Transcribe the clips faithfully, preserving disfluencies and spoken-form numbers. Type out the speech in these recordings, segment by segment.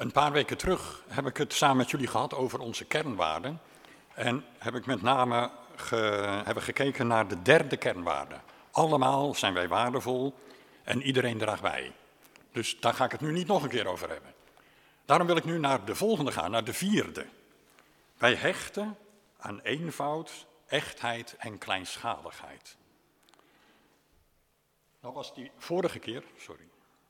Een paar weken terug heb ik het samen met jullie gehad over onze kernwaarden. En heb ik met name ge, hebben gekeken naar de derde kernwaarde. Allemaal zijn wij waardevol en iedereen draagt bij. Dus daar ga ik het nu niet nog een keer over hebben. Daarom wil ik nu naar de volgende gaan, naar de vierde. Wij hechten aan eenvoud, echtheid en kleinschaligheid. Dat was die vorige keer, sorry.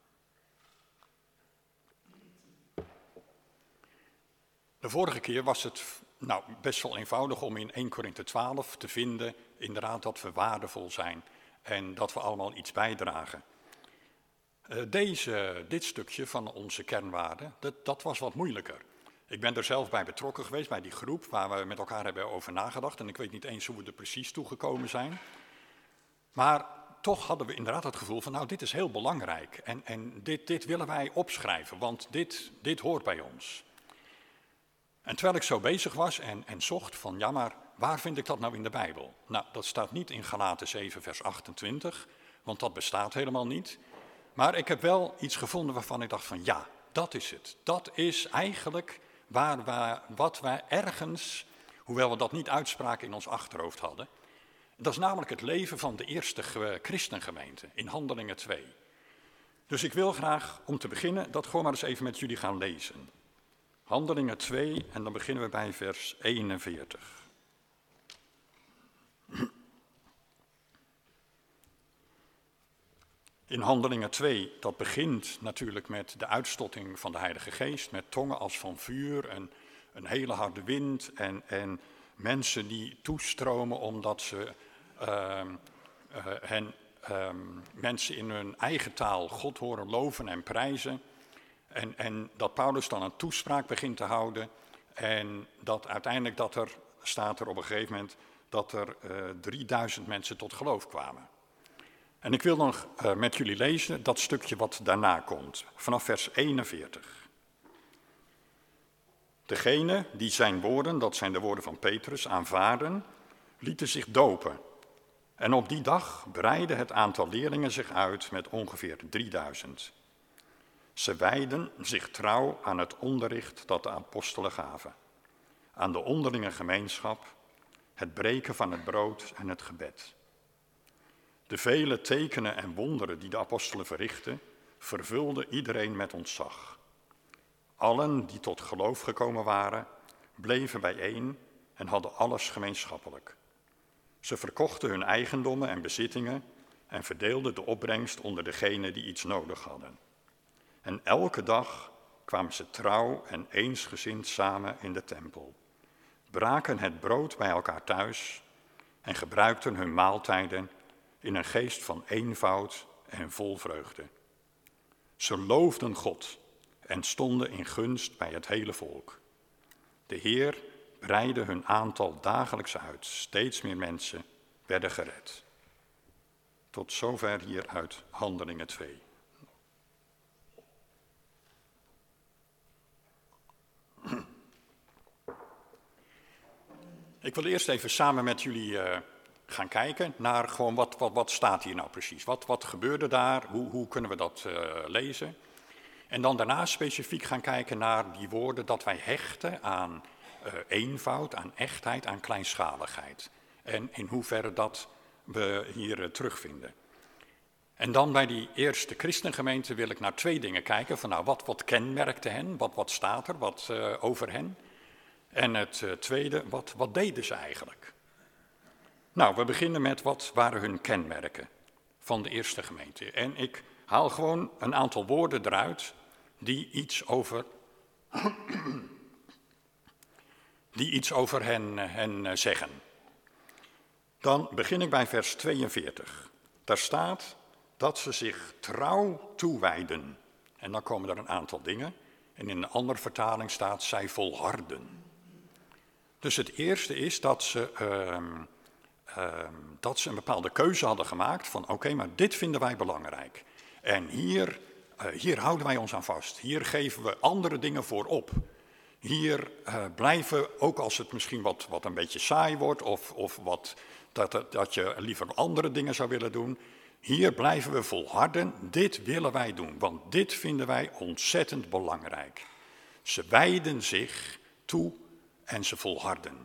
De vorige keer was het nou, best wel eenvoudig om in Eerste Korinthe twaalf te vinden, inderdaad, dat we waardevol zijn en dat we allemaal iets bijdragen. Uh, deze, dit stukje van onze kernwaarden, dat, dat was wat moeilijker. Ik ben er zelf bij betrokken geweest, bij die groep waar we met elkaar hebben over nagedacht. En ik weet niet eens hoe we er precies toegekomen zijn. Maar toch hadden we inderdaad het gevoel van, nou, dit is heel belangrijk. En, en dit, dit willen wij opschrijven, want dit, dit hoort bij ons. En terwijl ik zo bezig was en, en zocht van, ja, maar waar vind ik dat nou in de Bijbel? Nou, dat staat niet in Galaten zeven vers achtentwintig, want dat bestaat helemaal niet. Maar ik heb wel iets gevonden waarvan ik dacht van, ja, dat is het. Dat is eigenlijk waar we, wat wij ergens, hoewel we dat niet uitspraken, in ons achterhoofd hadden. Dat is namelijk het leven van de eerste christengemeente in Handelingen twee. Dus ik wil graag, om te beginnen, dat gewoon maar eens even met jullie gaan lezen. Handelingen twee, en dan beginnen we bij vers eenenveertig. In Handelingen twee, dat begint natuurlijk met de uitstotting van de Heilige Geest, met tongen als van vuur en een hele harde wind en, en mensen die toestromen omdat ze uh, uh, hen, uh, mensen in hun eigen taal God horen loven en prijzen. En, en dat Paulus dan een toespraak begint te houden en dat uiteindelijk dat er, staat er op een gegeven moment, dat er uh, drieduizend mensen tot geloof kwamen. En ik wil nog uh, met jullie lezen dat stukje wat daarna komt, vanaf vers eenenveertig. Degene die zijn woorden, dat zijn de woorden van Petrus, aanvaarden, lieten zich dopen. En op die dag breidde het aantal leerlingen zich uit met ongeveer drieduizend. Ze wijden zich trouw aan het onderricht dat de apostelen gaven, aan de onderlinge gemeenschap, het breken van het brood en het gebed. De vele tekenen en wonderen die de apostelen verrichtten, vervulden iedereen met ontzag. Allen die tot geloof gekomen waren, bleven bijeen en hadden alles gemeenschappelijk. Ze verkochten hun eigendommen en bezittingen en verdeelden de opbrengst onder degenen die iets nodig hadden. En elke dag kwamen ze trouw en eensgezind samen in de tempel, braken het brood bij elkaar thuis en gebruikten hun maaltijden in een geest van eenvoud en vol vreugde. Ze loofden God en stonden in gunst bij het hele volk. De Heer breidde hun aantal dagelijks uit, steeds meer mensen werden gered. Tot zover hier uit Handelingen twee. Ik wil eerst even samen met jullie uh, gaan kijken naar gewoon wat, wat, wat staat hier nou precies. Wat, wat gebeurde daar? Hoe, hoe kunnen we dat uh, lezen? En dan daarna specifiek gaan kijken naar die woorden dat wij hechten aan uh, eenvoud, aan echtheid, aan kleinschaligheid. En in hoeverre dat we hier uh, terugvinden. En dan bij die eerste christengemeente wil ik naar twee dingen kijken. Van nou, wat, wat kenmerkte hen? Wat, wat staat er wat, uh, over hen? En het uh, tweede, wat, wat deden ze eigenlijk? Nou, we beginnen met wat waren hun kenmerken van de eerste gemeente. En ik haal gewoon een aantal woorden eruit die iets over, die iets over hen, hen zeggen. Dan begin ik bij vers tweeënveertig. Daar staat dat ze zich trouw toewijden. En dan komen er een aantal dingen. En in een andere vertaling staat zij volharden. Dus het eerste is dat ze, uh, uh, dat ze een bepaalde keuze hadden gemaakt van oké, okay, maar dit vinden wij belangrijk. En hier, uh, hier houden wij ons aan vast. Hier geven we andere dingen voor op. Hier uh, blijven, ook als het misschien wat, wat een beetje saai wordt of, of wat, dat, dat je liever andere dingen zou willen doen. Hier blijven we volharden, dit willen wij doen, want dit vinden wij ontzettend belangrijk. Ze wijden zich toe en ze volharden.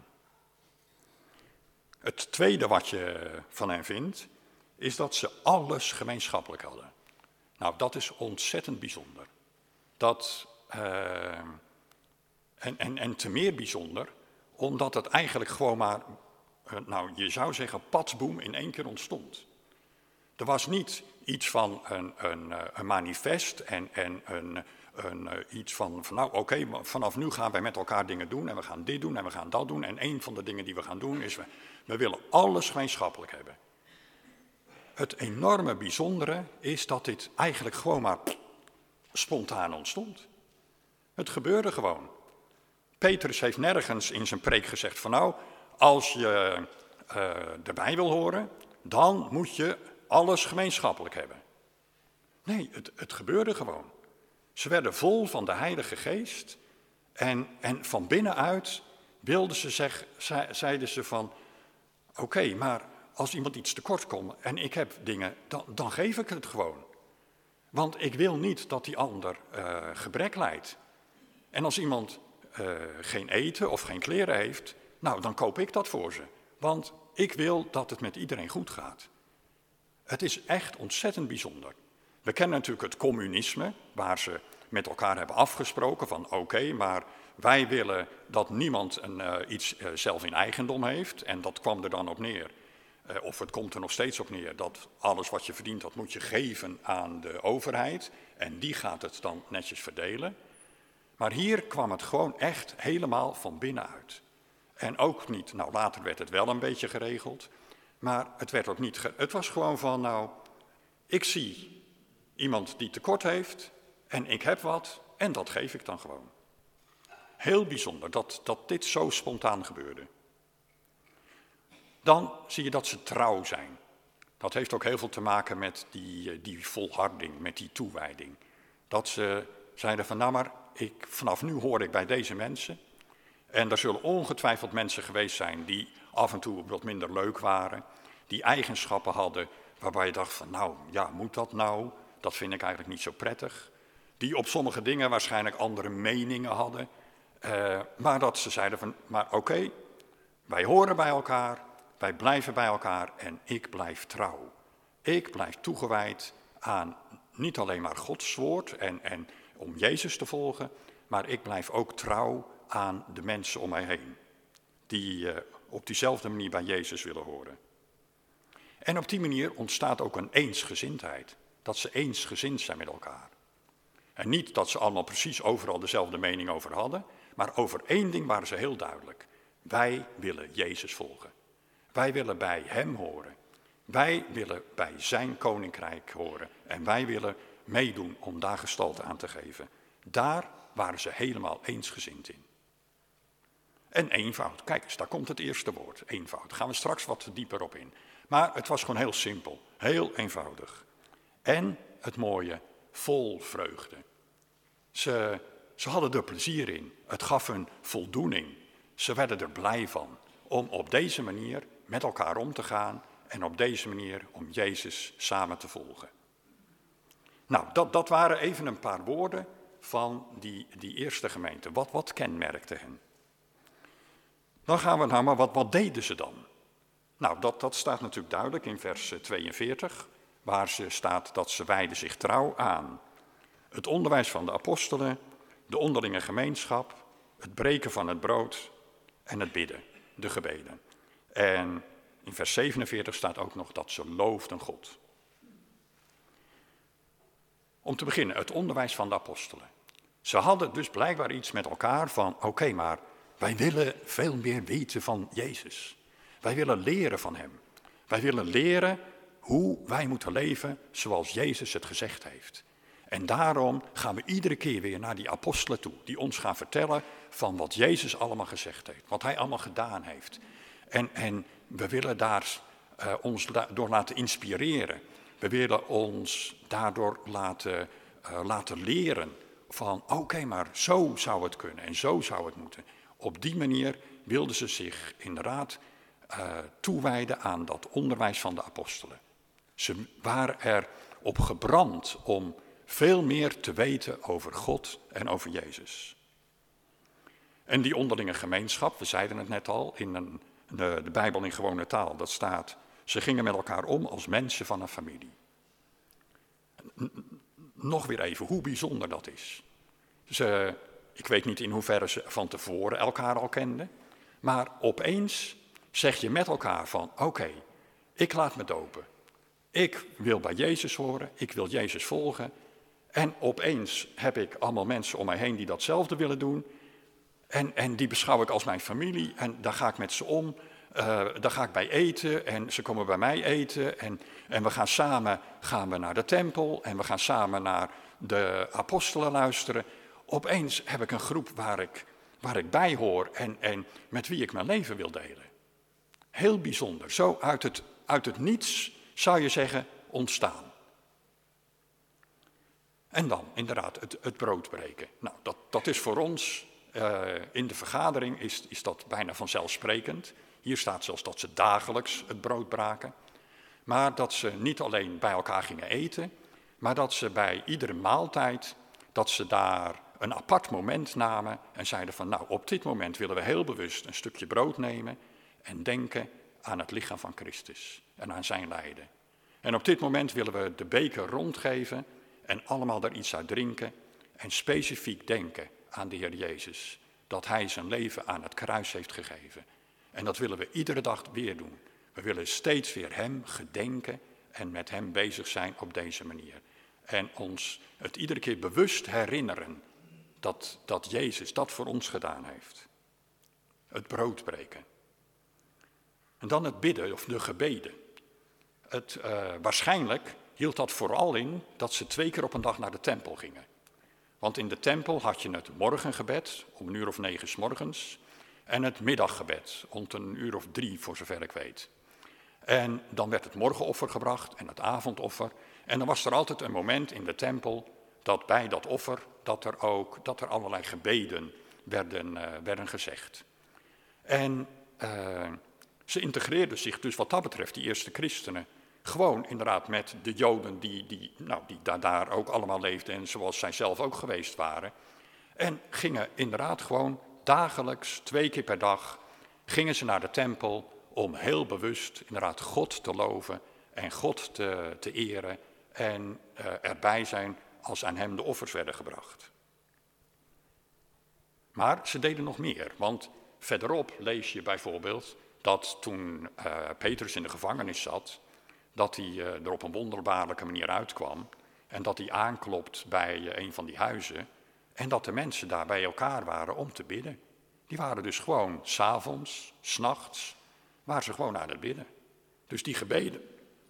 Het tweede wat je van hen vindt, is dat ze alles gemeenschappelijk hadden. Nou, dat is ontzettend bijzonder. Dat, uh, en, en, en te meer bijzonder, omdat het eigenlijk gewoon maar, uh, nou je zou zeggen, patsboem in één keer ontstond. Er was niet iets van een, een, een manifest en, en een, een, iets van, van nou oké, okay, vanaf nu gaan wij met elkaar dingen doen en we gaan dit doen en we gaan dat doen. En een van de dingen die we gaan doen is, we, we willen alles gemeenschappelijk hebben. Het enorme bijzondere is dat dit eigenlijk gewoon maar spontaan ontstond. Het gebeurde gewoon. Petrus heeft nergens in zijn preek gezegd van nou, als je uh, erbij wil horen, dan moet je alles gemeenschappelijk hebben. Nee, het, het gebeurde gewoon. Ze werden vol van de Heilige Geest en, en van binnenuit wilden ze zeg, ze, zeiden ze van oké, okay, maar als iemand iets tekort komt en ik heb dingen, dan, dan geef ik het gewoon. Want ik wil niet dat die ander uh, gebrek lijdt. En als iemand uh, geen eten of geen kleren heeft, nou dan koop ik dat voor ze. Want ik wil dat het met iedereen goed gaat. Het is echt ontzettend bijzonder. We kennen natuurlijk het communisme, waar ze met elkaar hebben afgesproken van oké, okay, maar wij willen dat niemand een, uh, iets uh, zelf in eigendom heeft. En dat kwam er dan op neer. Uh, of het komt er nog steeds op neer dat alles wat je verdient, dat moet je geven aan de overheid. En die gaat het dan netjes verdelen. Maar hier kwam het gewoon echt helemaal van binnenuit. En ook niet, nou later werd het wel een beetje geregeld. Maar het werd ook niet, ge- het was gewoon van nou, ik zie iemand die tekort heeft en ik heb wat en dat geef ik dan gewoon. Heel bijzonder dat, dat dit zo spontaan gebeurde. Dan zie je dat ze trouw zijn. Dat heeft ook heel veel te maken met die, die volharding, met die toewijding. Dat ze zeiden van nou maar, ik, vanaf nu hoor ik bij deze mensen. En er zullen ongetwijfeld mensen geweest zijn die af en toe wat minder leuk waren. Die eigenschappen hadden waarbij je dacht van nou, ja, moet dat nou? Dat vind ik eigenlijk niet zo prettig. Die op sommige dingen waarschijnlijk andere meningen hadden. Uh, maar dat ze zeiden van, maar oké, okay, wij horen bij elkaar, wij blijven bij elkaar en ik blijf trouw. Ik blijf toegewijd aan niet alleen maar Gods woord en, en om Jezus te volgen, maar ik blijf ook trouw aan de mensen om mij heen. Die uh, op diezelfde manier bij Jezus willen horen. En op die manier ontstaat ook een eensgezindheid. Dat ze eensgezind zijn met elkaar. En niet dat ze allemaal precies overal dezelfde mening over hadden, maar over één ding waren ze heel duidelijk. Wij willen Jezus volgen. Wij willen bij hem horen. Wij willen bij zijn koninkrijk horen. En wij willen meedoen om daar gestalte aan te geven. Daar waren ze helemaal eensgezind in. En eenvoud. Kijk eens, daar komt het eerste woord. Eenvoud. Daar gaan we straks wat dieper op in. Maar het was gewoon heel simpel. Heel eenvoudig. En het mooie, vol vreugde. Ze, ze hadden er plezier in. Het gaf hun voldoening. Ze werden er blij van. Om op deze manier met elkaar om te gaan. En op deze manier om Jezus samen te volgen. Nou, dat, dat waren even een paar woorden van die, die eerste gemeente. Wat, wat kenmerkte hen? Dan gaan we naar, maar wat, wat deden ze dan? Nou, dat, dat staat natuurlijk duidelijk in vers tweeënveertig, waar ze staat dat ze wijden zich trouw aan het onderwijs van de apostelen, de onderlinge gemeenschap, het breken van het brood en het bidden, de gebeden. En in vers zevenenveertig staat ook nog dat ze loofden God. Om te beginnen, het onderwijs van de apostelen. Ze hadden dus blijkbaar iets met elkaar van, oké, okay, maar wij willen veel meer weten van Jezus. Wij willen leren van hem. Wij willen leren hoe wij moeten leven zoals Jezus het gezegd heeft. En daarom gaan we iedere keer weer naar die apostelen toe, die ons gaan vertellen van wat Jezus allemaal gezegd heeft, wat hij allemaal gedaan heeft. En, en we willen daar uh, ons la- door laten inspireren. We willen ons daardoor laten, uh, laten leren van oké, okay, maar zo zou het kunnen en zo zou het moeten. Op die manier wilden ze zich inderdaad uh, toewijden aan dat onderwijs van de apostelen. Ze waren erop gebrand om veel meer te weten over God en over Jezus. En die onderlinge gemeenschap, we zeiden het net al, in een, de, de Bijbel in gewone taal, dat staat, ze gingen met elkaar om als mensen van een familie. Nog weer even, hoe bijzonder dat is. Ze, ik weet niet in hoeverre ze van tevoren elkaar al kenden, maar opeens zeg je met elkaar van, oké, okay, ik laat me dopen. Ik wil bij Jezus horen, ik wil Jezus volgen. En opeens heb ik allemaal mensen om mij heen die datzelfde willen doen. En, en die beschouw ik als mijn familie en daar ga ik met ze om. Uh, daar ga ik bij eten en ze komen bij mij eten. En, en we gaan samen gaan we naar de tempel en we gaan samen naar de apostelen luisteren. Opeens heb ik een groep waar ik, waar ik bij hoor en, en met wie ik mijn leven wil delen. Heel bijzonder, zo uit het, uit het niets zou je zeggen ontstaan. En dan inderdaad het, het brood breken. Nou, dat, dat is voor ons, uh, in de vergadering is, is dat bijna vanzelfsprekend. Hier staat zelfs dat ze dagelijks het brood braken. Maar dat ze niet alleen bij elkaar gingen eten, maar dat ze bij iedere maaltijd, dat ze daar een apart moment namen en zeiden van nou, op dit moment willen we heel bewust een stukje brood nemen en denken aan het lichaam van Christus en aan zijn lijden. En op dit moment willen we de beker rondgeven en allemaal er iets uit drinken en specifiek denken aan de Heer Jezus, dat hij zijn leven aan het kruis heeft gegeven. En dat willen we iedere dag weer doen. We willen steeds weer hem gedenken en met hem bezig zijn op deze manier. En ons het iedere keer bewust herinneren dat, dat Jezus dat voor ons gedaan heeft. Het brood breken. En dan het bidden of de gebeden. Het, uh, waarschijnlijk hield dat vooral in dat ze twee keer op een dag naar de tempel gingen. Want in de tempel had je het morgengebed om een uur of negen 's morgens en het middaggebed om een uur of drie voor zover ik weet. En dan werd het morgenoffer gebracht en het avondoffer. En dan was er altijd een moment in de tempel dat bij dat offer, dat er ook dat er allerlei gebeden werden, uh, werden gezegd. En uh, ze integreerden zich dus wat dat betreft, die eerste christenen, gewoon inderdaad met de Joden die, die, nou, die daar, daar ook allemaal leefden en zoals zij zelf ook geweest waren. En gingen inderdaad gewoon dagelijks, twee keer per dag, gingen ze naar de tempel om heel bewust inderdaad God te loven en God te, te eren en uh, erbij zijn als aan hem de offers werden gebracht. Maar ze deden nog meer, want verderop lees je bijvoorbeeld dat toen uh, Petrus in de gevangenis zat, dat hij uh, er op een wonderbaarlijke manier uitkwam en dat hij aanklopt bij uh, een van die huizen en dat de mensen daar bij elkaar waren om te bidden. Die waren dus gewoon 's avonds, 's nachts, waren ze gewoon aan het bidden. Dus die gebeden,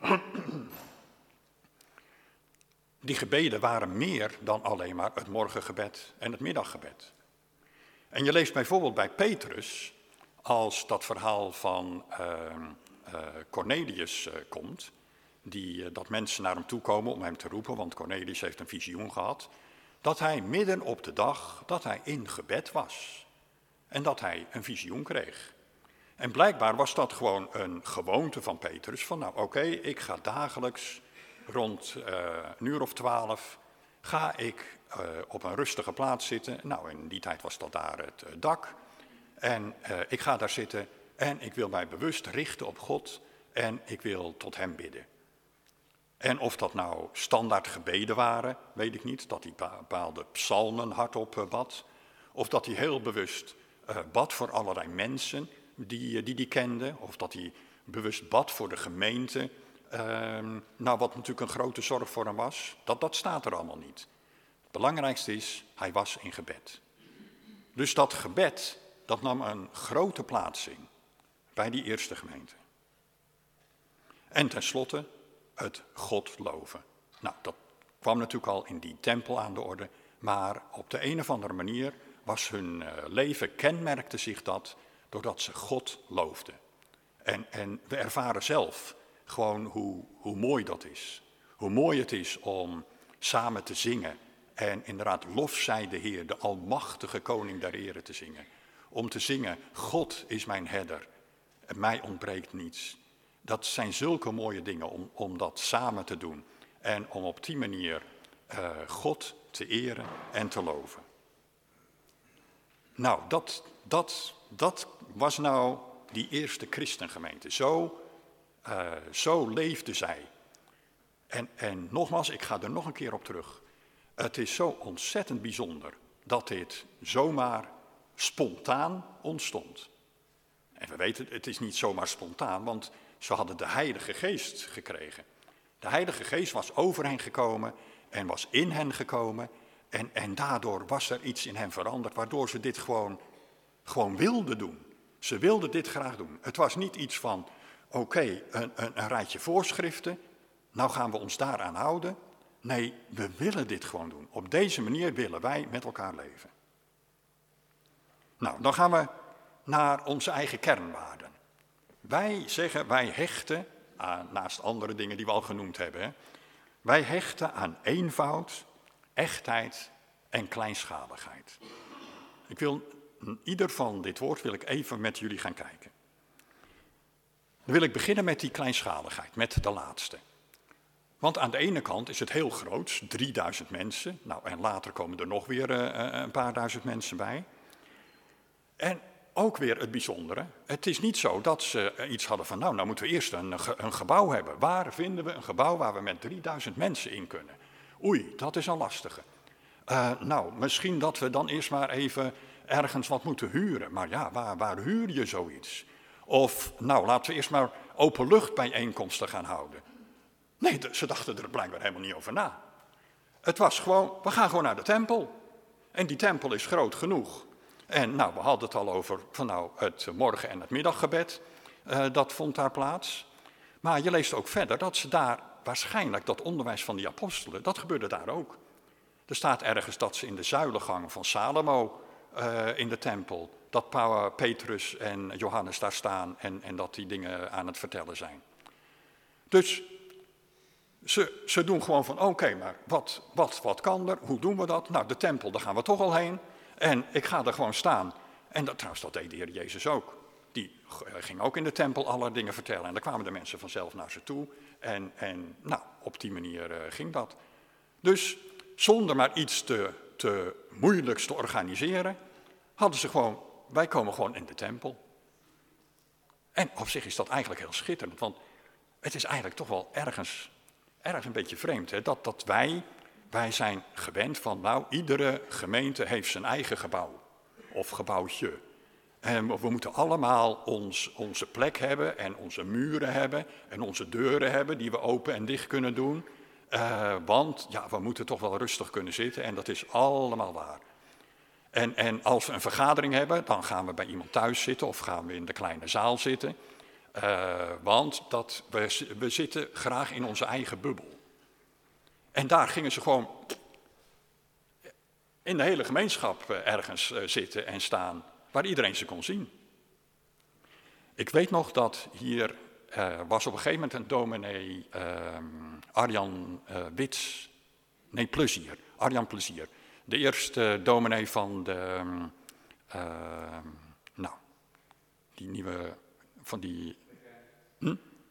die gebeden waren meer dan alleen maar het morgengebed en het middaggebed. En je leest bijvoorbeeld bij Petrus, als dat verhaal van uh, uh, Cornelius uh, komt, die, uh, dat mensen naar hem toe komen om hem te roepen, want Cornelius heeft een visioen gehad, dat hij midden op de dag, dat hij in gebed was en dat hij een visioen kreeg. En blijkbaar was dat gewoon een gewoonte van Petrus, van nou oké, okay, ik ga dagelijks rond uh, een uur of twaalf, ga ik uh, op een rustige plaats zitten. Nou, in die tijd was dat daar het uh, dak. En uh, ik ga daar zitten en ik wil mij bewust richten op God en ik wil tot hem bidden. En of dat nou standaard gebeden waren, weet ik niet, dat hij bepaalde psalmen hardop bad. Of dat hij heel bewust uh, bad voor allerlei mensen die die, die kende. Of dat hij bewust bad voor de gemeente. Uh, nou, wat natuurlijk een grote zorg voor hem was, dat, dat staat er allemaal niet. Het belangrijkste is, hij was in gebed. Dus dat gebed, dat nam een grote plaats in bij die eerste gemeente. En tenslotte het God loven. Nou, dat kwam natuurlijk al in die tempel aan de orde, maar op de een of andere manier was hun uh, leven, kenmerkte zich dat doordat ze God loofden. En, en we ervaren zelf gewoon hoe, hoe mooi dat is. Hoe mooi het is om samen te zingen en inderdaad lof zij de Heer, de almachtige koning der heren te zingen. Om te zingen, God is mijn herder en mij ontbreekt niets. Dat zijn zulke mooie dingen om, om dat samen te doen en om op die manier uh, God te eren en te loven. Nou, dat, dat, dat was nou die eerste christengemeente. Zo, uh, zo leefde zij. En, en nogmaals, ik ga er nog een keer op terug. Het is zo ontzettend bijzonder dat dit zomaar spontaan ontstond. En we weten, het is niet zomaar spontaan, want ze hadden de Heilige Geest gekregen. De Heilige Geest was over hen gekomen en was in hen gekomen. En, en daardoor was er iets in hen veranderd, waardoor ze dit gewoon, gewoon wilden doen. Ze wilden dit graag doen. Het was niet iets van, oké, okay, een, een, een rijtje voorschriften, nou gaan we ons daaraan houden. Nee, we willen dit gewoon doen. Op deze manier willen wij met elkaar leven. Nou, dan gaan we naar onze eigen kernwaarden. Wij zeggen, wij hechten, aan, naast andere dingen die we al genoemd hebben, hè, wij hechten aan eenvoud, echtheid en kleinschaligheid. Ik wil, ieder van dit woord wil ik even met jullie gaan kijken. Dan wil ik beginnen met die kleinschaligheid, met de laatste. Want aan de ene kant is het heel groot, drieduizend mensen. Nou, en later komen er nog weer uh, een paar duizend mensen bij. En ook weer het bijzondere. Het is niet zo dat ze iets hadden van, nou, nou moeten we eerst een, een gebouw hebben. Waar vinden we een gebouw waar we met drieduizend mensen in kunnen? Oei, dat is een lastige. Uh, nou, misschien dat we dan eerst maar even ergens wat moeten huren. Maar ja, waar, waar huur je zoiets? Of, nou, laten we eerst maar openluchtbijeenkomsten gaan houden. Nee, ze dachten er blijkbaar helemaal niet over na. Het was gewoon, we gaan gewoon naar de tempel. En die tempel is groot genoeg. En nou, we hadden het al over van nou, het morgen- en het middaggebed. Uh, dat vond daar plaats. Maar je leest ook verder dat ze daar waarschijnlijk, dat onderwijs van die apostelen, dat gebeurde daar ook. Er staat ergens dat ze in de zuilengangen van Salomo uh, in de tempel, dat Petrus en Johannes daar staan en, en dat die dingen aan het vertellen zijn. Dus ze, ze doen gewoon van oké, okay, maar wat, wat, wat kan er? Hoe doen we dat? Nou, de tempel, daar gaan we toch al heen. En ik ga er gewoon staan. En dat, trouwens, dat deed de Heer Jezus ook. Die ging ook in de tempel allerlei dingen vertellen. En daar kwamen de mensen vanzelf naar ze toe. En, en nou, op die manier uh, ging dat. Dus zonder maar iets te, te moeilijks te organiseren, hadden ze gewoon, wij komen gewoon in de tempel. En op zich is dat eigenlijk heel schitterend. Want het is eigenlijk toch wel ergens, ergens een beetje vreemd. Hè? Dat, dat wij, wij zijn gewend van, nou, iedere gemeente heeft zijn eigen gebouw. Of gebouwtje. En we moeten allemaal ons, onze plek hebben en onze muren hebben en onze deuren hebben die we open en dicht kunnen doen. Uh, want ja, we moeten toch wel rustig kunnen zitten en dat is allemaal waar. En, en als we een vergadering hebben, dan gaan we bij iemand thuis zitten of gaan we in de kleine zaal zitten. Uh, want dat, we, we zitten graag in onze eigen bubbel. En daar gingen ze gewoon in de hele gemeenschap ergens uh, zitten en staan, waar iedereen ze kon zien. Ik weet nog dat hier uh, was op een gegeven moment een dominee, uh, Arjan uh, Wits, nee Plezier, Arjan Plezier. De eerste dominee van de, uh, nou, die nieuwe, van die, hm?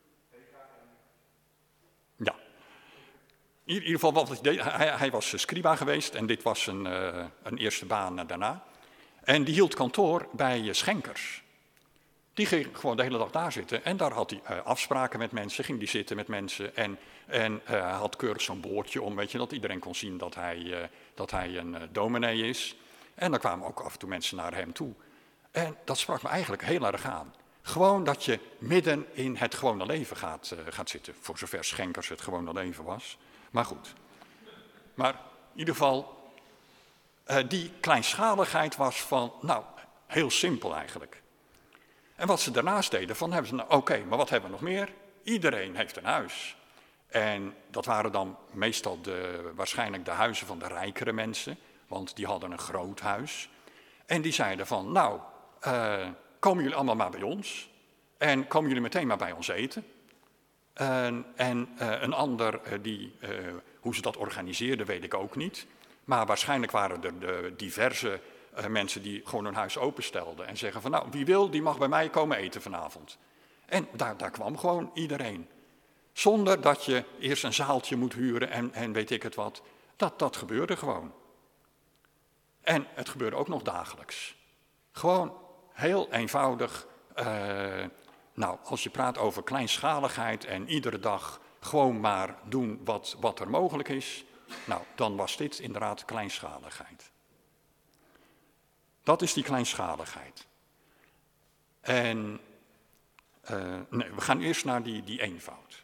Ja. In ieder geval, wat hij deed, hij, hij was scriba geweest en dit was een, uh, een eerste baan daarna. En die hield kantoor bij schenkers. Die ging gewoon de hele dag daar zitten en daar had hij uh, afspraken met mensen, ging die zitten met mensen en, en uh, had keurig zo'n boordje om, weet je, dat iedereen kon zien dat hij, uh, dat hij een uh, dominee is. En dan kwamen ook af en toe mensen naar hem toe. En dat sprak me eigenlijk heel erg aan. Gewoon dat je midden in het gewone leven gaat, uh, gaat zitten, voor zover schenkers het gewone leven was. Maar goed. Maar in ieder geval, uh, die kleinschaligheid was van, nou, heel simpel eigenlijk. En wat ze daarnaast deden, van hebben ze, nou, oké, okay, maar wat hebben we nog meer? Iedereen heeft een huis. En dat waren dan meestal de, waarschijnlijk de huizen van de rijkere mensen, want die hadden een groot huis. En die zeiden van, nou, uh, komen jullie allemaal maar bij ons en komen jullie meteen maar bij ons eten. En, en uh, een ander, uh, die, uh, hoe ze dat organiseerden, weet ik ook niet. Maar waarschijnlijk waren er de diverse uh, mensen die gewoon hun huis openstelden en zeggen van, nou, wie wil, die mag bij mij komen eten vanavond. En daar, daar kwam gewoon iedereen. Zonder dat je eerst een zaaltje moet huren en, en weet ik het wat. Dat, dat gebeurde gewoon. En het gebeurde ook nog dagelijks. Gewoon heel eenvoudig. Uh, nou, als je praat over kleinschaligheid en iedere dag gewoon maar doen wat, wat er mogelijk is. Nou, dan was dit inderdaad kleinschaligheid. Dat is die kleinschaligheid. En uh, nee, we gaan eerst naar die, die eenvoud.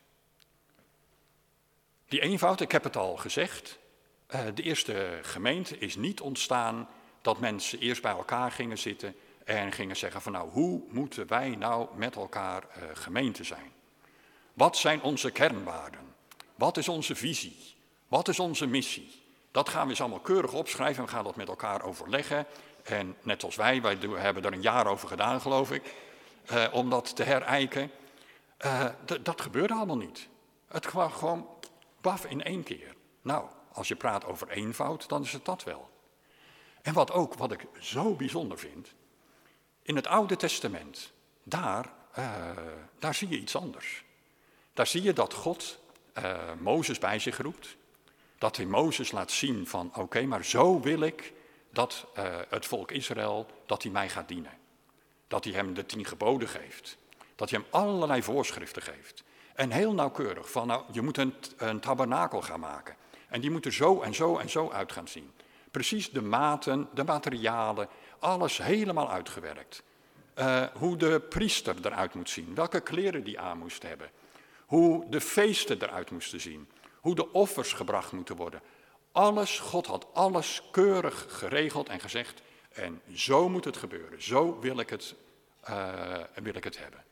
Die eenvoud, ik heb het al gezegd. Uh, de eerste gemeente is niet ontstaan dat mensen eerst bij elkaar gingen zitten en gingen zeggen van nou, hoe moeten wij nou met elkaar uh, gemeente zijn? Wat zijn onze kernwaarden? Wat is onze visie? Wat is onze missie? Dat gaan we eens allemaal keurig opschrijven en we gaan dat met elkaar overleggen. En net als wij, wij hebben er een jaar over gedaan geloof ik, uh, om dat te herijken. Uh, d- dat gebeurde allemaal niet. Het kwam gewoon baf in één keer. Nou, als je praat over eenvoud, dan is het dat wel. En wat ook, wat ik zo bijzonder vind, in het Oude Testament, daar, uh, daar zie je iets anders. Daar zie je dat God uh, Mozes bij zich roept. Dat hij Mozes laat zien van oké, okay, maar zo wil ik dat uh, het volk Israël, dat hij mij gaat dienen. Dat hij hem de tien geboden geeft. Dat hij hem allerlei voorschriften geeft. En heel nauwkeurig van nou, je moet een, een tabernakel gaan maken. En die moet er zo en zo en zo uit gaan zien. Precies de maten, de materialen, alles helemaal uitgewerkt. Uh, hoe de priester eruit moet zien, welke kleren die aan moest hebben. Hoe de feesten eruit moesten zien. Hoe de offers gebracht moeten worden. Alles, God had alles keurig geregeld en gezegd. En zo moet het gebeuren. Zo wil ik het, uh, wil ik het hebben.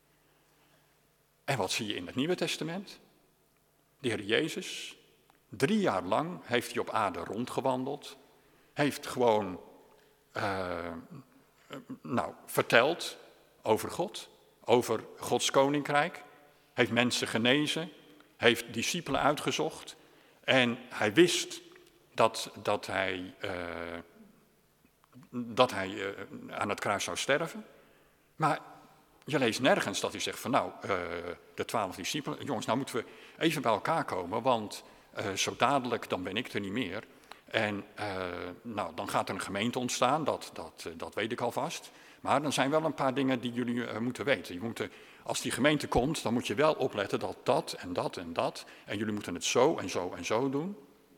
En wat zie je in het Nieuwe Testament? De Heer Jezus, drie jaar lang heeft hij op aarde rondgewandeld. Heeft gewoon uh, nou, verteld over God, over Gods koninkrijk. Heeft mensen genezen, heeft discipelen uitgezocht. En hij wist dat, dat hij, uh, dat hij uh, aan het kruis zou sterven. Maar je leest nergens dat hij zegt van nou, uh, de twaalf discipelen, jongens, nou moeten we even bij elkaar komen, want uh, zo dadelijk dan ben ik er niet meer. En uh, nou, dan gaat er een gemeente ontstaan, dat, dat, uh, dat weet ik alvast. Maar dan zijn wel een paar dingen die jullie uh, moeten weten. Je moet, uh, als die gemeente komt, dan moet je wel opletten dat dat en dat en dat, en jullie moeten het zo en zo en zo doen.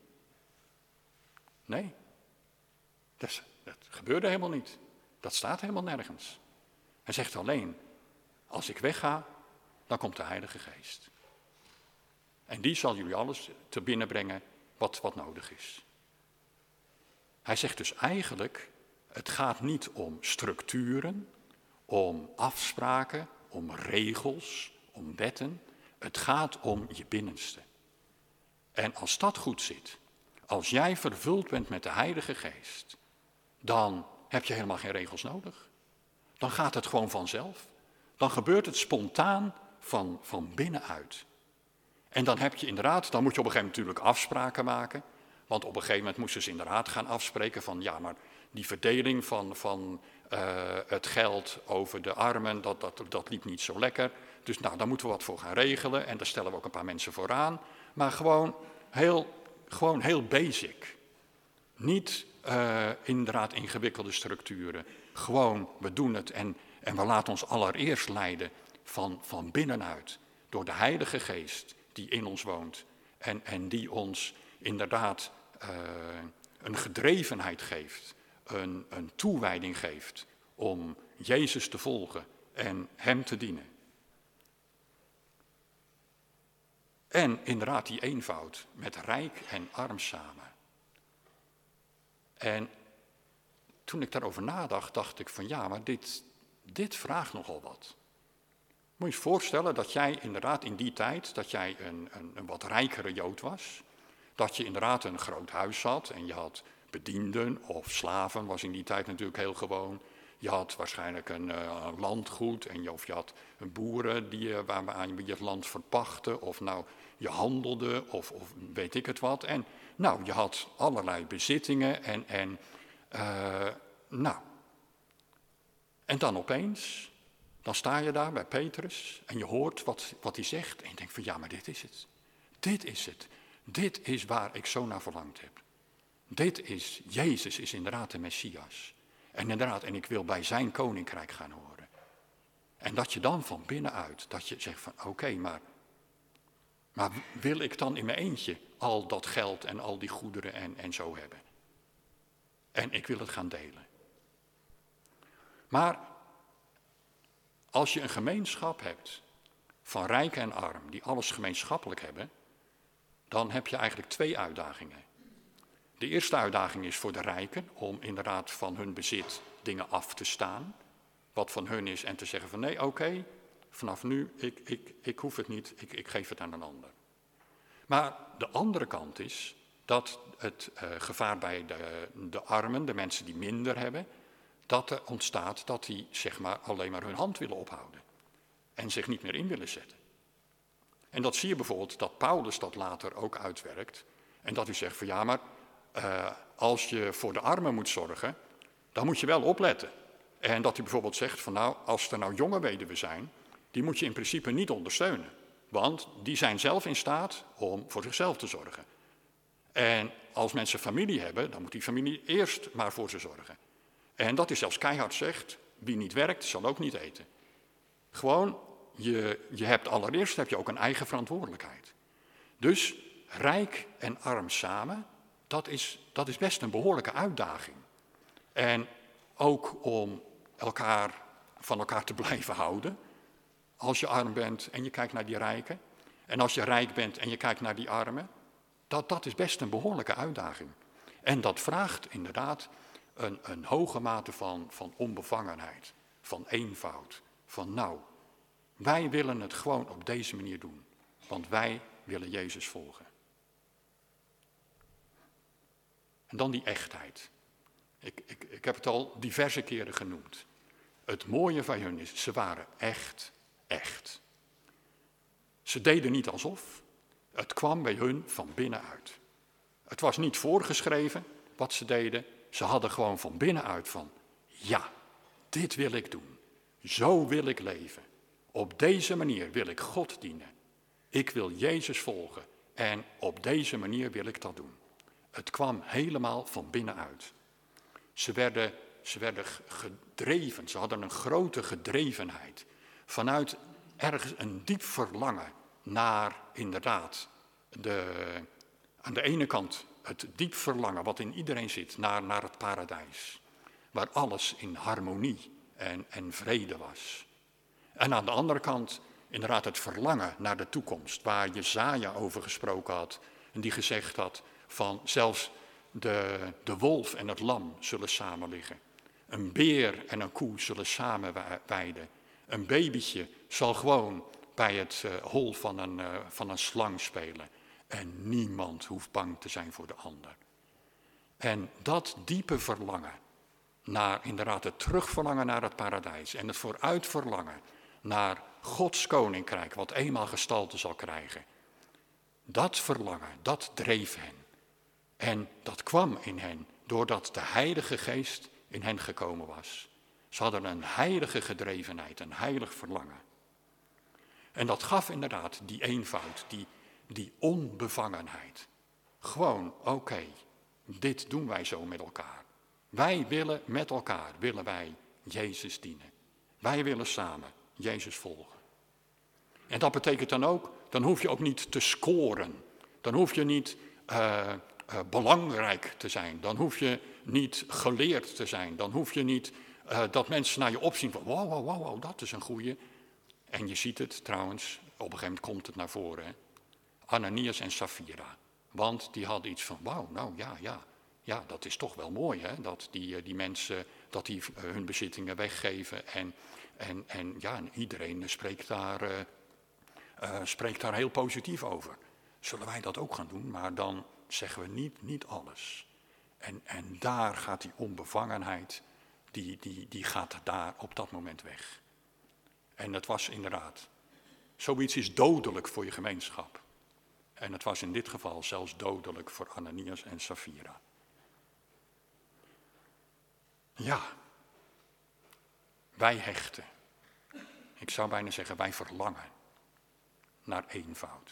Nee, dat, dat gebeurde helemaal niet. Dat staat helemaal nergens. Hij zegt alleen, als ik wegga, dan komt de Heilige Geest. En die zal jullie alles te binnen brengen wat, wat nodig is. Hij zegt dus eigenlijk, het gaat niet om structuren, om afspraken, om regels, om wetten. Het gaat om je binnenste. En als dat goed zit, als jij vervuld bent met de Heilige Geest, dan heb je helemaal geen regels nodig. Dan gaat het gewoon vanzelf. Dan gebeurt het spontaan van, van binnenuit. En dan heb je inderdaad, dan moet je op een gegeven moment natuurlijk afspraken maken. Want op een gegeven moment moesten ze inderdaad gaan afspreken van ja, maar die verdeling van, van uh, het geld over de armen, dat, dat, dat liep niet zo lekker. Dus nou, daar moeten we wat voor gaan regelen en daar stellen we ook een paar mensen voor aan. Maar gewoon heel, gewoon heel basic. Niet uh, inderdaad ingewikkelde structuren. Gewoon, we doen het en, en we laten ons allereerst leiden van, van binnenuit. Door de Heilige Geest die in ons woont. En, en die ons inderdaad uh, een gedrevenheid geeft. Een, een toewijding geeft om Jezus te volgen en hem te dienen. En inderdaad die eenvoud met rijk en arm samen. En toen ik daarover nadacht, dacht ik van ja, maar dit, dit vraagt nogal wat. Moet je je voorstellen dat jij inderdaad in die tijd, dat jij een, een, een wat rijkere Jood was. Dat je inderdaad een groot huis had en je had bedienden of slaven, was in die tijd natuurlijk heel gewoon. Je had waarschijnlijk een uh, landgoed en je, of je had boeren die, uh, waaraan je het land verpachtte. Of nou, je handelde of, of weet ik het wat. En nou, je had allerlei bezittingen en, en uh, nou. En dan opeens, dan sta je daar bij Petrus en je hoort wat, wat hij zegt. En je denkt van ja, maar dit is het. Dit is het. Dit is waar ik zo naar verlangd heb. Dit is, Jezus is inderdaad de Messias. En inderdaad, en ik wil bij zijn koninkrijk gaan horen. En dat je dan van binnenuit, dat je zegt van oké, okay, maar, maar wil ik dan in mijn eentje al dat geld en al die goederen en, en zo hebben? En ik wil het gaan delen. Maar als je een gemeenschap hebt van rijk en arm, die alles gemeenschappelijk hebben, dan heb je eigenlijk twee uitdagingen. De eerste uitdaging is voor de rijken om inderdaad van hun bezit dingen af te staan, wat van hun is, en te zeggen van nee, oké, okay, vanaf nu, ik, ik, ik hoef het niet, ik, ik geef het aan een ander. Maar de andere kant is dat het uh, gevaar bij de, de armen, de mensen die minder hebben, dat er ontstaat dat die zeg maar alleen maar hun hand willen ophouden en zich niet meer in willen zetten. En dat zie je bijvoorbeeld dat Paulus dat later ook uitwerkt en dat hij zegt van ja, maar uh, als je voor de armen moet zorgen, dan moet je wel opletten. En dat hij bijvoorbeeld zegt van nou, als er nou jonge weduwen zijn, die moet je in principe niet ondersteunen. Want die zijn zelf in staat om voor zichzelf te zorgen. En als mensen familie hebben, dan moet die familie eerst maar voor ze zorgen. En dat is zelfs keihard zegt, wie niet werkt, zal ook niet eten. Gewoon, je, je hebt allereerst heb je ook een eigen verantwoordelijkheid. Dus rijk en arm samen, dat is, dat is best een behoorlijke uitdaging. En ook om elkaar van elkaar te blijven houden. Als je arm bent en je kijkt naar die rijken. En als je rijk bent en je kijkt naar die armen. Dat, dat is best een behoorlijke uitdaging. En dat vraagt inderdaad een, een hoge mate van, van onbevangenheid. Van eenvoud. Van nou, wij willen het gewoon op deze manier doen. Want wij willen Jezus volgen. En dan die echtheid. Ik, ik, ik heb het al diverse keren genoemd. Het mooie van hun is, ze waren echt, echt. Ze deden niet alsof, het kwam bij hun van binnenuit. Het was niet voorgeschreven wat ze deden, ze hadden gewoon van binnenuit van, ja, dit wil ik doen. Zo wil ik leven. Op deze manier wil ik God dienen. Ik wil Jezus volgen en op deze manier wil ik dat doen. Het kwam helemaal van binnenuit. Ze werden, ze werden gedreven, ze hadden een grote gedrevenheid. Vanuit ergens een diep verlangen naar inderdaad, de, aan de ene kant het diep verlangen wat in iedereen zit, naar, naar het paradijs. Waar alles in harmonie en, en vrede was. En aan de andere kant inderdaad het verlangen naar de toekomst, waar Jesaja over gesproken had. En die gezegd had van zelfs de, de wolf en het lam zullen samen liggen. Een beer en een koe zullen samen weiden. Een babytje zal gewoon bij het uh, hol van een, uh, van een slang spelen. En niemand hoeft bang te zijn voor de ander. En dat diepe verlangen naar inderdaad het terugverlangen naar het paradijs. En het vooruitverlangen naar Gods koninkrijk, wat eenmaal gestalte zal krijgen. Dat verlangen, dat dreef hen. En dat kwam in hen doordat de Heilige Geest in hen gekomen was. Ze hadden een heilige gedrevenheid, een heilig verlangen. En dat gaf inderdaad die eenvoud, die, die onbevangenheid. Gewoon, oké, okay, dit doen wij zo met elkaar. Wij willen met elkaar, willen wij Jezus dienen. Wij willen samen Jezus volgen. En dat betekent dan ook, dan hoef je ook niet te scoren. Dan hoef je niet uh, uh, belangrijk te zijn. Dan hoef je niet geleerd te zijn. Dan hoef je niet uh, dat mensen naar je opzien van wow, wow, wow, wow, dat is een goeie. En je ziet het trouwens, op een gegeven moment komt het naar voren. Hè? Ananias en Safira. Want die hadden iets van wauw, nou ja, ja. Ja, dat is toch wel mooi, hè? Dat die, die mensen dat die uh, hun bezittingen weggeven. En, en, en ja, iedereen spreekt daar, uh, uh, spreekt daar heel positief over. Zullen wij dat ook gaan doen? Maar dan zeggen we niet, niet alles. En, en daar gaat die onbevangenheid, die, die, die gaat daar op dat moment weg. En het was inderdaad, zoiets is dodelijk voor je gemeenschap. En het was in dit geval zelfs dodelijk voor Ananias en Safira. Ja, wij hechten. Ik zou bijna zeggen, wij verlangen naar eenvoud,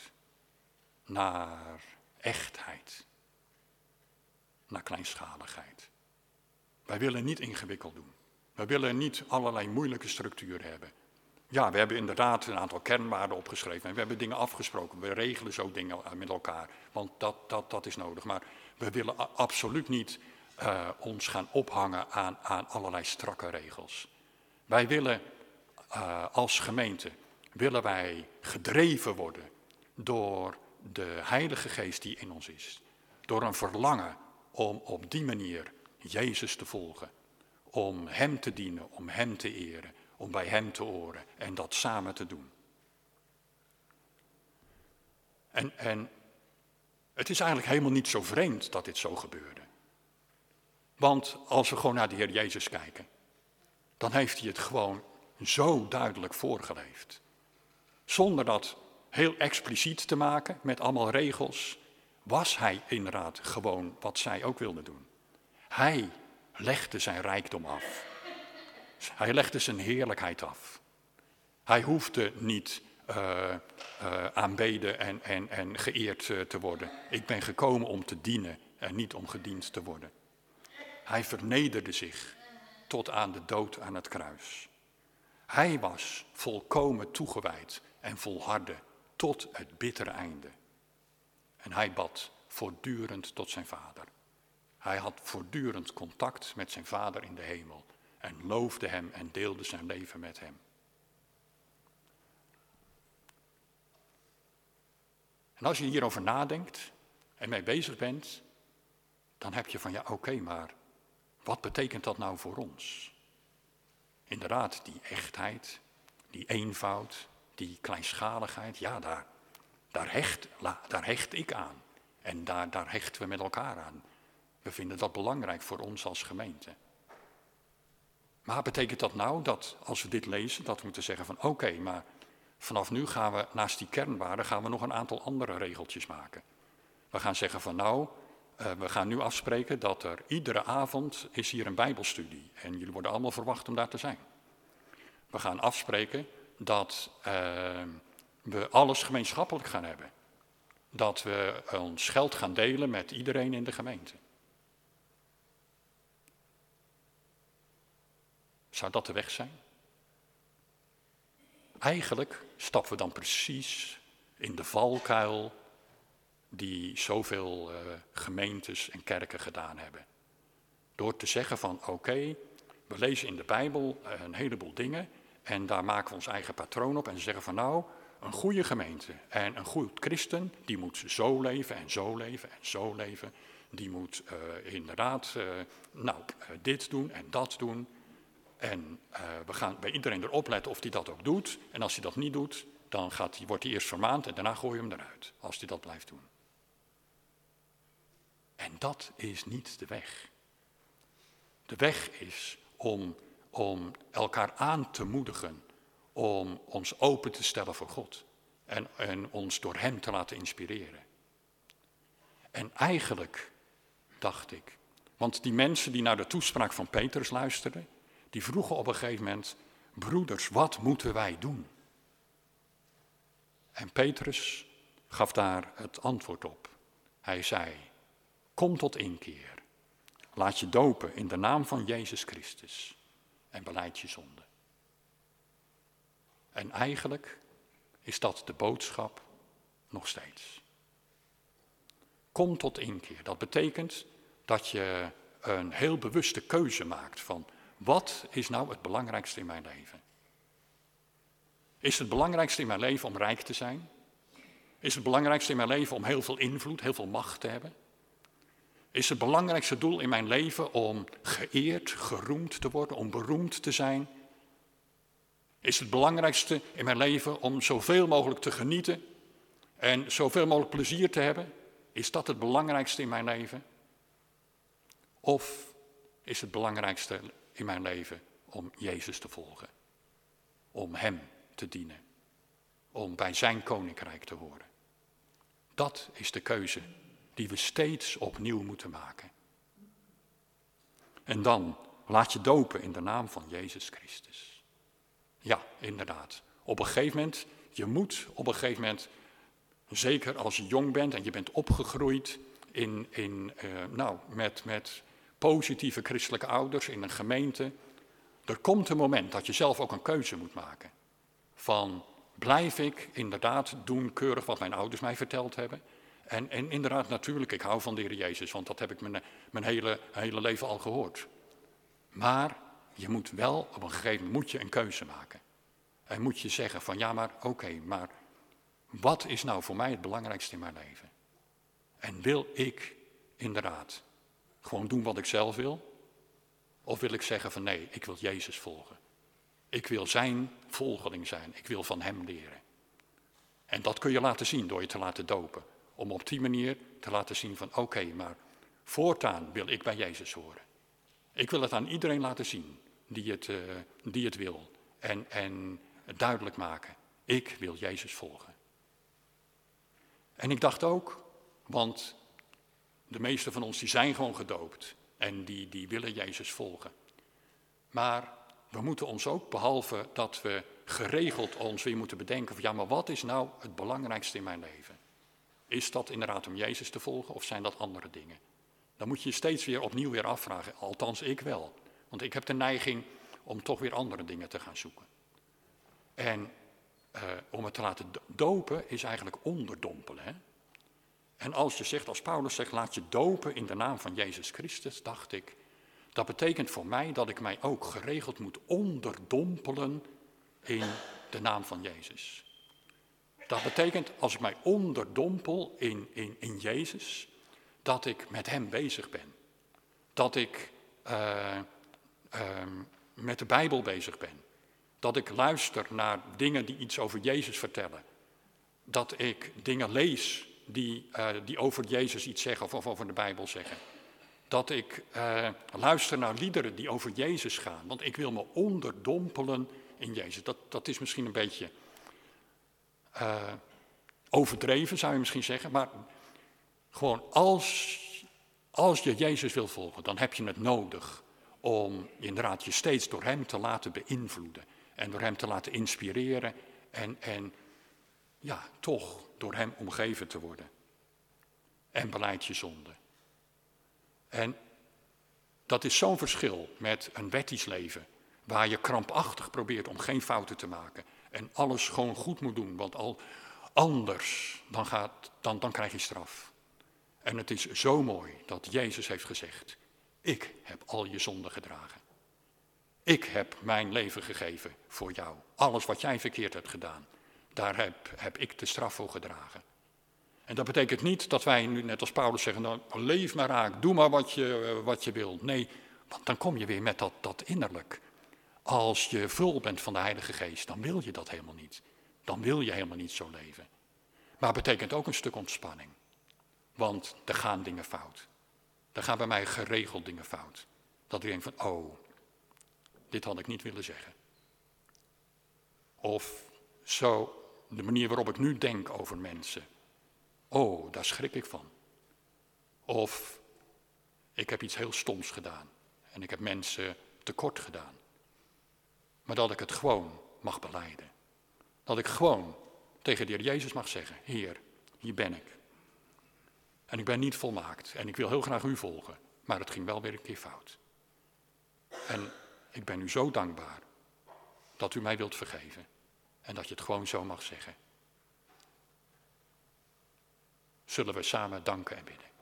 naar echtheid, naar kleinschaligheid. Wij Wij willen niet ingewikkeld doen. We willen niet allerlei moeilijke structuren hebben. Ja, we hebben inderdaad een aantal kernwaarden opgeschreven en we hebben dingen afgesproken. We regelen zo dingen met elkaar, want dat, dat, dat is nodig. Maar we willen a- absoluut niet uh, ons gaan ophangen aan, aan allerlei strakke regels. Wij willen uh, als gemeente, willen wij gedreven worden door de Heilige Geest die in ons is. Door een verlangen om op die manier Jezus te volgen. Om Hem te dienen, om Hem te eren, om bij Hem te horen en dat samen te doen. En, en het is eigenlijk helemaal niet zo vreemd dat dit zo gebeurde. Want als we gewoon naar de Heer Jezus kijken, dan heeft Hij het gewoon zo duidelijk voorgeleefd. Zonder dat heel expliciet te maken met allemaal regels, was Hij inderdaad gewoon wat zij ook wilden doen. Hij legde zijn rijkdom af. Hij legde zijn heerlijkheid af. Hij hoefde niet uh, uh, aanbeden en, en, en geëerd uh, te worden. Ik ben gekomen om te dienen en niet om gediend te worden. Hij vernederde zich tot aan de dood aan het kruis. Hij was volkomen toegewijd en volhardde tot het bittere einde. En hij bad voortdurend tot zijn Vader. Hij had voortdurend contact met zijn Vader in de hemel en loofde Hem en deelde zijn leven met Hem. En als je hierover nadenkt en mee bezig bent, dan heb je van ja, oké, okay, maar wat betekent dat nou voor ons? Inderdaad, die echtheid, die eenvoud, die kleinschaligheid, ja, daar, daar, hecht, daar hecht ik aan. En daar, daar hechten we met elkaar aan. We vinden dat belangrijk voor ons als gemeente. Maar betekent dat nou dat als we dit lezen, dat we moeten zeggen van oké, okay, maar vanaf nu gaan we naast die kernwaarden gaan we nog een aantal andere regeltjes maken. We gaan zeggen van nou, uh, we gaan nu afspreken dat er iedere avond is hier een bijbelstudie. En jullie worden allemaal verwacht om daar te zijn. We gaan afspreken dat uh, we alles gemeenschappelijk gaan hebben. Dat we ons geld gaan delen met iedereen in de gemeente. Zou dat de weg zijn? Eigenlijk stappen we dan precies in de valkuil die zoveel uh, gemeentes en kerken gedaan hebben. Door te zeggen van oké, okay, we lezen in de Bijbel een heleboel dingen en daar maken we ons eigen patroon op en zeggen van nou, een goede gemeente en een goed christen, die moet zo leven en zo leven en zo leven. Die moet uh, inderdaad uh, nou, uh, dit doen en dat doen. En uh, we gaan bij iedereen erop letten of hij dat ook doet. En als hij dat niet doet, dan gaat hij, wordt hij eerst vermaand en daarna gooi je hem eruit. Als hij dat blijft doen. En dat is niet de weg. De weg is om, om elkaar aan te moedigen. Om ons open te stellen voor God. En, en ons door Hem te laten inspireren. En eigenlijk dacht ik, want die mensen die naar de toespraak van Petrus luisterden, die vroegen op een gegeven moment, broeders, wat moeten wij doen? En Petrus gaf daar het antwoord op. Hij zei, kom tot inkeer. Laat je dopen in de naam van Jezus Christus en belijd je zonde. En eigenlijk is dat de boodschap nog steeds. Kom tot inkeer. Dat betekent dat je een heel bewuste keuze maakt van wat is nou het belangrijkste in mijn leven? Is het belangrijkste in mijn leven om rijk te zijn? Is het belangrijkste in mijn leven om heel veel invloed, heel veel macht te hebben? Is het belangrijkste doel in mijn leven om geëerd, geroemd te worden, om beroemd te zijn? Is het belangrijkste in mijn leven om zoveel mogelijk te genieten en zoveel mogelijk plezier te hebben? Is dat het belangrijkste in mijn leven? Of is het belangrijkste in mijn leven om Jezus te volgen? Om Hem te dienen? Om bij Zijn koninkrijk te horen? Dat is de keuze die we steeds opnieuw moeten maken. En dan laat je dopen in de naam van Jezus Christus. Ja, inderdaad. Op een gegeven moment, je moet op een gegeven moment, zeker als je jong bent en je bent opgegroeid in, in, uh, nou, met, met positieve christelijke ouders in een gemeente. Er komt een moment dat je zelf ook een keuze moet maken. Van, blijf ik inderdaad doen keurig wat mijn ouders mij verteld hebben? En, en inderdaad, natuurlijk, ik hou van de Heer Jezus, want dat heb ik mijn, mijn hele, hele leven al gehoord. Maar je moet wel, op een gegeven moment moet je een keuze maken. En moet je zeggen van, ja maar oké, okay, maar wat is nou voor mij het belangrijkste in mijn leven? En wil ik inderdaad gewoon doen wat ik zelf wil? Of wil ik zeggen van nee, ik wil Jezus volgen. Ik wil zijn volgeling zijn, ik wil van hem leren. En dat kun je laten zien door je te laten dopen. Om op die manier te laten zien van oké, okay, maar voortaan wil ik bij Jezus horen. Ik wil het aan iedereen laten zien die het, uh, die het wil. En, en duidelijk maken, ik wil Jezus volgen. En ik dacht ook, want de meesten van ons die zijn gewoon gedoopt. En die, die willen Jezus volgen. Maar we moeten ons ook, behalve dat we geregeld ons weer moeten bedenken van ja, maar wat is nou het belangrijkste in mijn leven? Is dat inderdaad om Jezus te volgen of zijn dat andere dingen? Dan moet je je steeds weer opnieuw weer afvragen, althans ik wel. Want ik heb de neiging om toch weer andere dingen te gaan zoeken. En uh, om het te laten dopen is eigenlijk onderdompelen. Hè? En als je zegt, als Paulus zegt, laat je dopen in de naam van Jezus Christus, dacht ik, dat betekent voor mij dat ik mij ook geregeld moet onderdompelen in de naam van Jezus. Dat betekent, als ik mij onderdompel in, in, in Jezus, dat ik met hem bezig ben. Dat ik uh, uh, met de Bijbel bezig ben. Dat ik luister naar dingen die iets over Jezus vertellen. Dat ik dingen lees die, uh, die over Jezus iets zeggen of, of over de Bijbel zeggen. Dat ik uh, luister naar liederen die over Jezus gaan. Want ik wil me onderdompelen in Jezus. Dat, dat is misschien een beetje uh, overdreven, zou je misschien zeggen. Maar gewoon als, als je Jezus wil volgen, dan heb je het nodig om inderdaad je steeds door hem te laten beïnvloeden. En door hem te laten inspireren en, en ja, toch door hem omgeven te worden. En belijd je zonde. En dat is zo'n verschil met een wettisch leven, waar je krampachtig probeert om geen fouten te maken. En alles gewoon goed moet doen, want al anders dan, gaat, dan, dan krijg je straf. En het is zo mooi dat Jezus heeft gezegd, ik heb al je zonden gedragen. Ik heb mijn leven gegeven voor jou. Alles wat jij verkeerd hebt gedaan, daar heb, heb ik de straf voor gedragen. En dat betekent niet dat wij nu net als Paulus zeggen, nou, leef maar raak, doe maar wat je, wat je wil. Nee, want dan kom je weer met dat, dat innerlijk. Als je vol bent van de Heilige Geest, dan wil je dat helemaal niet. Dan wil je helemaal niet zo leven. Maar het betekent ook een stuk ontspanning. Want er gaan dingen fout. Er gaan bij mij geregeld dingen fout. Dat ik denk van, oh, dit had ik niet willen zeggen. Of zo, de manier waarop ik nu denk over mensen. Oh, daar schrik ik van. Of ik heb iets heel stoms gedaan. En ik heb mensen tekort gedaan. Maar dat ik het gewoon mag belijden. Dat ik gewoon tegen de Heer Jezus mag zeggen, Heer, hier ben ik. En ik ben niet volmaakt en ik wil heel graag u volgen. Maar het ging wel weer een keer fout. En ik ben u zo dankbaar dat u mij wilt vergeven. En dat je het gewoon zo mag zeggen. Zullen we samen danken en bidden.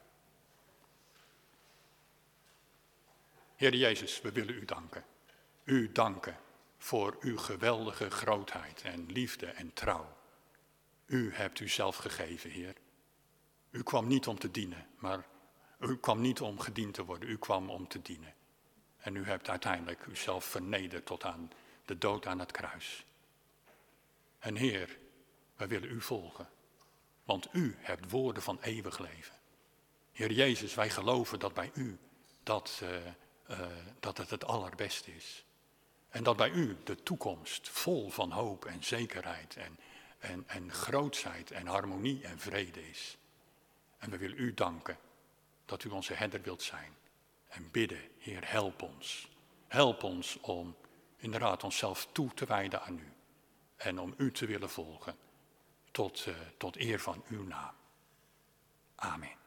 Heer Jezus, we willen u danken. U danken voor uw geweldige grootheid en liefde en trouw. U hebt uzelf gegeven, Heer. U kwam niet om te dienen, maar u kwam niet om gediend te worden. U kwam om te dienen. En u hebt uiteindelijk uzelf vernederd tot aan de dood aan het kruis. En Heer, wij willen u volgen. Want u hebt woorden van eeuwig leven. Heer Jezus, wij geloven dat bij u dat, uh, uh, dat het het allerbeste is. En dat bij u de toekomst vol van hoop en zekerheid en, en, en grootsheid en harmonie en vrede is. En we willen u danken dat u onze herder wilt zijn. En bidden, Heer, help ons. Help ons om inderdaad onszelf toe te wijden aan u. En om u te willen volgen. Tot, uh, tot eer van uw naam. Amen.